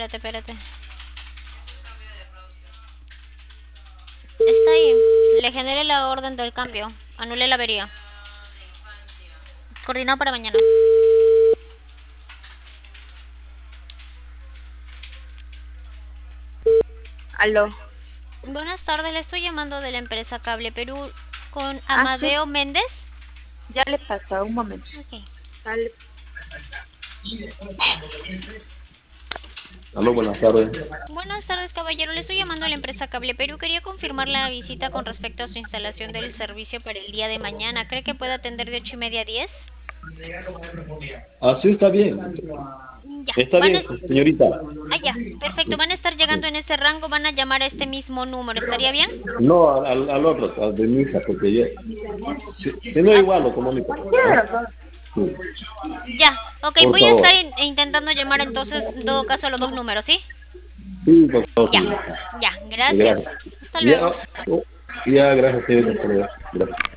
espérate. Está ahí. Le generé la orden del cambio. Anulé la avería. Coordinado para mañana. Aló. Buenas tardes, le estoy llamando de la empresa Cable Perú con Sí, Amadeo Méndez. ya le pasó, un momento. Ok. Dale. Aló, buenas tardes. Buenas tardes, caballero. Le estoy llamando a la empresa Cable Perú. Quería confirmar la visita con respecto a su instalación del servicio para el día de mañana. ¿Cree que puede atender de 8:30 a 10? Así está bien. Ya. Está Van a... bien, señorita. Ah, ya. Perfecto. Van a estar llegando en ese rango. Van a llamar a este mismo número. ¿Estaría bien? No, al otro, al de mi hija, porque ya. Si no, Ah, igual lo comunico. ¿Ah? Sí. ya. Ok, Por voy a estar favor. intentando llamar entonces, en todo caso, a los dos números, ¿sí? Sí, por favor, Ya. sí. Ya. Gracias. Gracias. Hasta luego. Ya, ya, gracias, señorita. Gracias.